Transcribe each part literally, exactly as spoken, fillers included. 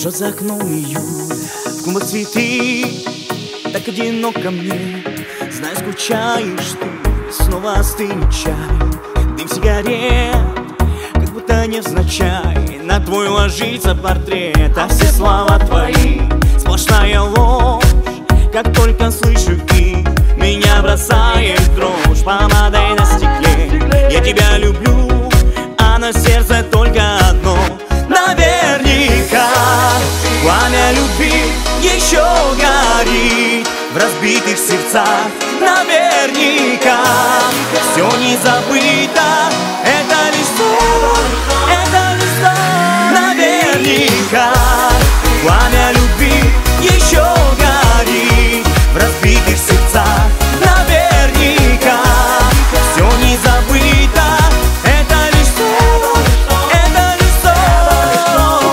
Жжет за окном июль, в клумбах цветы. Так одиноко мне, знаю, скучаешь ты. Снова остынет чай, дым сигарет, как будто невзначай на твой ложится портрет. А все слова твои сплошная ложь. Как только слышу их, меня бросает дрожь. Помадой на стекле я тебя люблю, а на сердце только одно. Наверняка пламя любви еще горит в разбитых сердцах. Наверняка все не забыто, это лишь сон, это лишь сон. Наверняка пламя любви еще горит в разбитых сердцах. Наверняка все не забыто, это лишь сон, это лишь сон.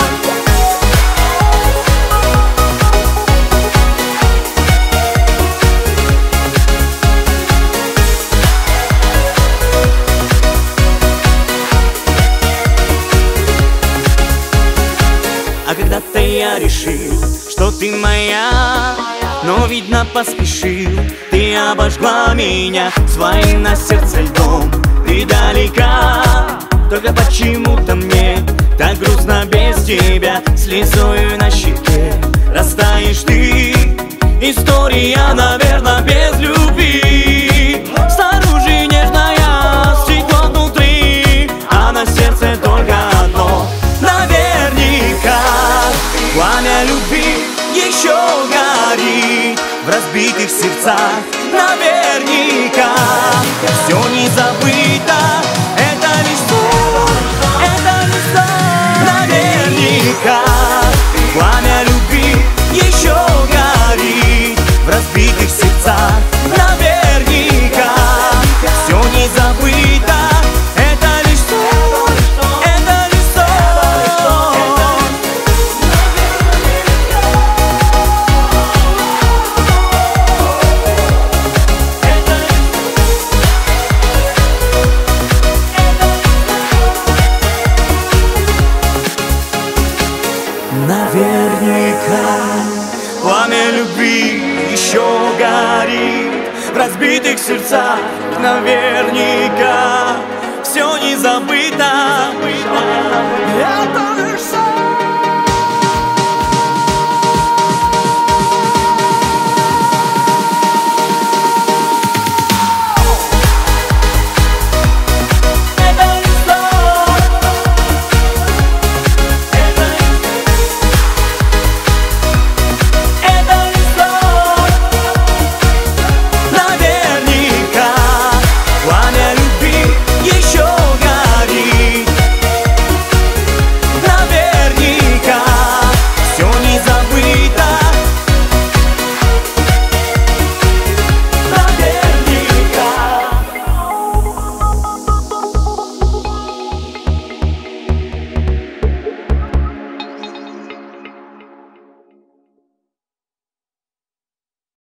А когда-то я решил, что ты моя, но, видно, поспешил. Ты обожгла меня своим на сердце льдом. Ты далека, только почему-то мне так грустно без тебя. Слезою на щеке растаешь ты. История, наверное, без любви. Снаружи нежная, стекло внутри, а на сердце только одно. Наверняка пламя любви еще горит в разбитых сердцах. Наверняка все не забыто, это лишь сон, это лишь сон. Наверняка пламя любви еще горит в разбитых сердцах. Наверняка все не забыто, это лишь сон, это лишь сон. Наверняка пламя любви еще горит в разбитых сердцах. Наверняка все не забыто.